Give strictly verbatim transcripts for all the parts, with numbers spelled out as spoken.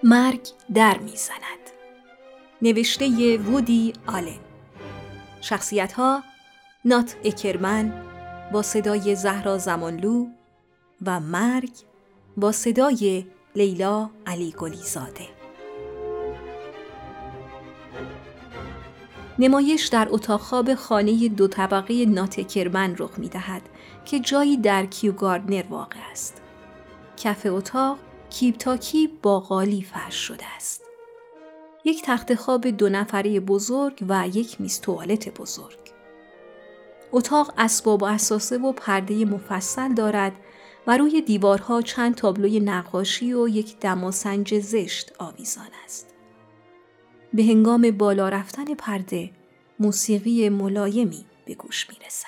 مرگ در میزند. نوشته وودی آلن. شخصیت ها: نات اکرمن با صدای زهرا زمانلو و مرگ با صدای لیلا علی گلیزاده. نمایش در اتاق خواب خانه دو طبقه نات اکرمن رخ می‌دهد که جایی در کیو گاردنر واقع است. کف اتاق کیب تا کیب با قالی فرش شده است. یک تخت خواب دو نفره بزرگ و یک میز توالت بزرگ. اتاق اسباب و اثاثه و پرده مفصل دارد و روی دیوارها چند تابلوی نقاشی و یک دماسنج زشت آویزان است. به هنگام بالا رفتن پرده موسیقی ملایمی به گوش می رسد.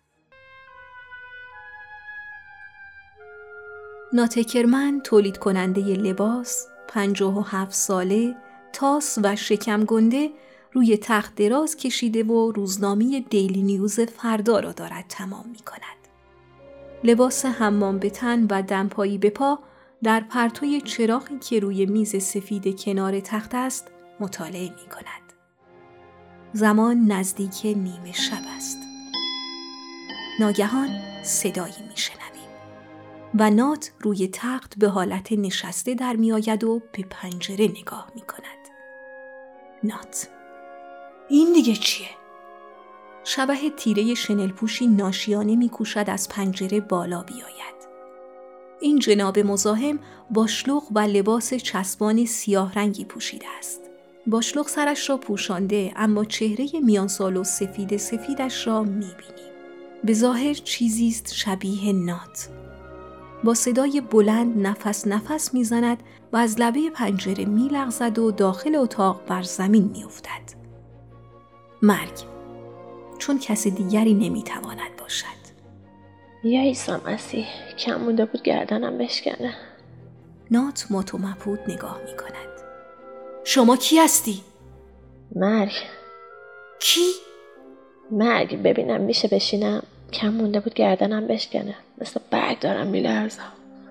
نات اکرمن تولید کننده لباس، پنجاه و هفت ساله، تاس و شکم گنده روی تخت دراز کشیده و روزنامه دیلی نیوز فردا را دارد تمام می کند. لباس حمام به تن و دمپایی به پا در پرتوی چراغی که روی میز سفید کنار تخت است مطالعه می کند. زمان نزدیک نیمه شب است. ناگهان صدایی می شنویم و نات روی تخت به حالت نشسته در می آید و به پنجره نگاه می کند. نات: این دیگه چیه؟ شبح تیره شنل پوشی ناشیانه می کوشد از پنجره بالا بیاید. این جناب مزاحم باشلوق و لباس چسبان سیاه رنگی پوشیده است. باشلوق سرش را پوشانده اما چهره میان سال و سفید سفیدش را می بینیم. به ظاهر چیزیست شبیه نات. با صدای بلند نفس نفس می زند و از لبه پنجره می لغزد و داخل اتاق بر زمین می افتد. مرگ، چون کسی دیگری نمی تواند باشد. یا عیسی مسیح، کم مونده بود گردنم بشکنه. نات مات و مبهوت نگاه می کند. شما کی هستی؟ مرگ. کی؟ مرگ. ببینم میشه بشینم؟ کم مونده بود گردنم بشکنه. مثل برگ دارم میلرزم.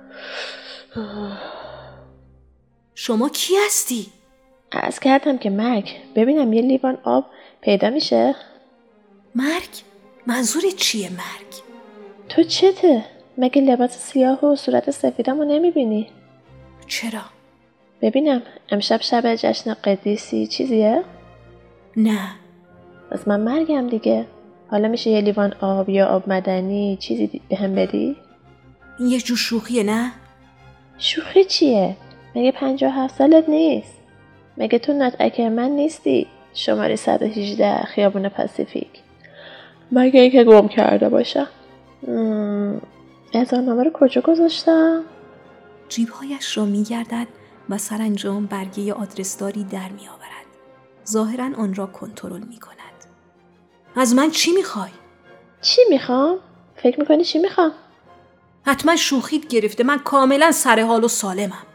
شما کی هستی؟ عرض کردم که مرگ. ببینم یه لیوان آب پیدا میشه؟ مرگ؟ منظورت چیه مرگ؟ تو چته؟ مگه لباس سیاه و صورت سفیدمو نمیبینی؟ چرا؟ ببینم امشب شب جشن قدیسی چیزیه؟ نه. پس من مرگم دیگه. حالا میشه یه لیوان آب یا آب مدنی چیزی به هم بدی؟ این یه جو شوخیه نه؟ شوخی چیه؟ مگه پنجاه و هفت سالت نیست؟ مگه تو نات اکرمن نیستی؟ شماره صد و هجده خیابون پاسیفیک. مگه اینکه گم کرده باشم. اظهارنامه رو کجا گذاشتم؟ جیبهایش را میگردد و سرانجام برگه آدرسداری در می آورد. ظاهراً آن را کنترل می کند. از من چی میخوای؟ چی میخوام؟ فکر میکنی چی میخوام؟ حتما شوخیت گرفته. من کاملا سر حال و سالمم.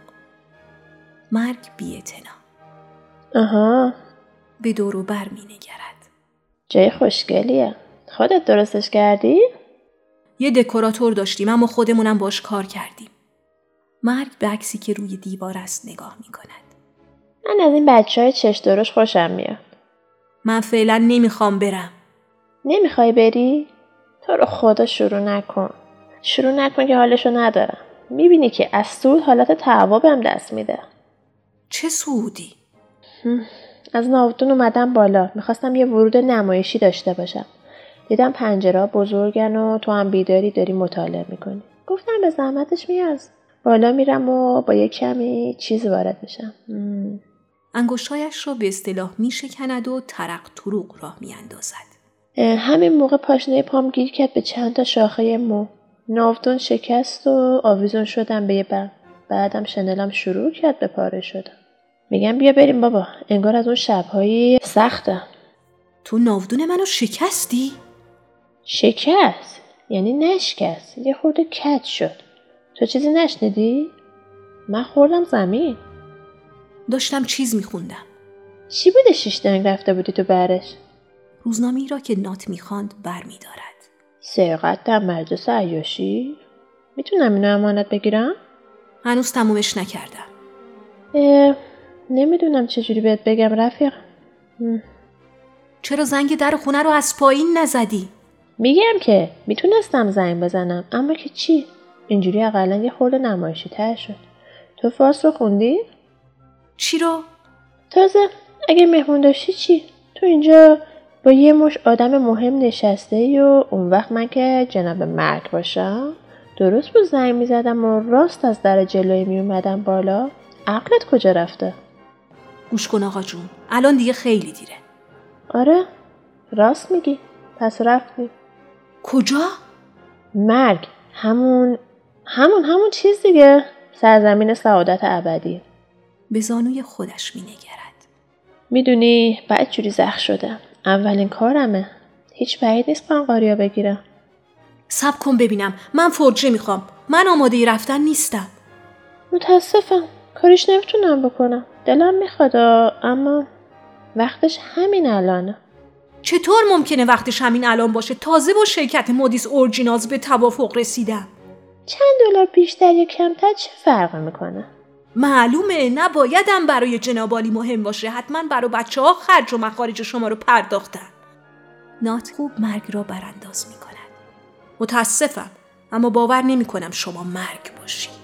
مرگ بی‌اعتنا. آها. به دور و بر می نگرد. جای خوشگلیه. خودت درستش کردی؟ یه دکوراتور داشتیم اما خودمونم باش کار کردیم. مرگ به عکسی که روی دیوار است نگاه می کند. من از این بچه های چش درشت خوشم میاد. من فعلا نمیخوام برم. نمیخوای بری؟ تو رو خدا شروع نکن. شروع نکن که حالشو ندارم. میبینی که از سود حالت تعوا بهم دست میده. چه سودی؟ از ناودون اومدم بالا. میخواستم یه ورود نمایشی داشته باشم. دیدم پنجره بزرگن و تو هم بیداری داری مطالعه میکنی. گفتم به زحمتش میارز. بالا میرم و با یه کمی چیز وارد میشم. انگشتایش رو به اصطلاح میشکند و ترق تروق راه میاندازد. همین موقع پاشنه پام گیر کرد به چند تا شاخه مو. ناودون شکست و آویزون شدم به یه بند. بعدم شنلم شروع کرد به پاره شدم. میگم بیا بریم بابا. انگار از اون شب‌های سخته. تو ناودون منو شکستی؟ شکست؟ یعنی نشکست. یه خورده کج شد. تو چیزی نشنیدی؟ من خوردم زمین. داشتم چیز میخوندم. چی بوده شیش دنگ رفته بودی تو برش؟ روزنامه‌ای را که نات میخواند بر میدارد. سرقت در مجلس عیاشی؟ میتونم اینو امانت بگیرم؟ هنوز تمومش نکردم. نمیدونم چجوری بهت بگم رفیق. م. چرا زنگ در خونه رو از پایین نزدی؟ میگم که میتونستم زنگ بزنم، اما که چی؟ اینجوری اقلا یه خورده نمایشی تر شد. تو فارس رو خوندی؟ چی رو؟ تازه اگه مهمون داشتی چی؟ تو اینجا با یه مش آدم مهم نشسته ای و اون وقت من که جناب مرگ باشم درست بود زنگ میزدم و راست از در جلوی میومدم بالا. عقلت کجا رفته؟ گوش کن آقا جون، الان دیگه خیلی دیره. آره راست میگی، پس رفتیم. کجا؟ مرگ، همون همون همون چیز دیگه، سرزمین سعادت ابدی. به زانوی خودش مینگرد. میدونی بعد جوری زخم شدم، اولین کارمه، هیچ بعید نیست قنقاریا بگیرم. صبر کن ببینم، من فرجه میخوام، من آماده رفتن نیستم. متاسفم، کاریش نمیتونم بکنم، دلم میخواد اما وقتش همین الانه. چطور ممکنه وقتش همین الان باشه؟ تازه با شرکت مودیس اورجینالز به توافق رسیدم. چند دلار بیشتر یا کمتر چه فرق میکنه؟ معلومه نبایدم برای جناب عالی مهم باشه، حتما برای بچه ها خرج و مخارج شما رو پرداختن. نات خوب مرگ را برانداز میکند. متاسفم، اما باور نمی کنم شما مرگ باشی.